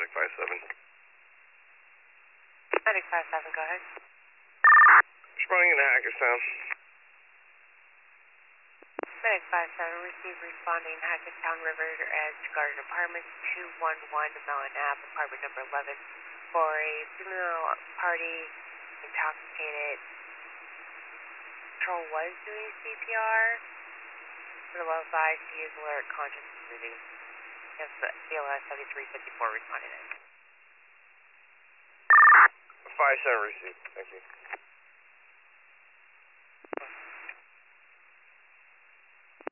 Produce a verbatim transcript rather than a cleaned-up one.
Medic five seven. Medic five seven, go ahead. Responding in Hackerstown. Medic five seven, receive responding Hackettstown River Edge Garden Apartments, two one one Mellon Ave, apartment number eleven, for a female party, intoxicated. Patrol was doing C P R. For the low five, she is alert, conscious, and moving. Yes, B L S seventy-three fifty-four responding in. five seven received. Thank you.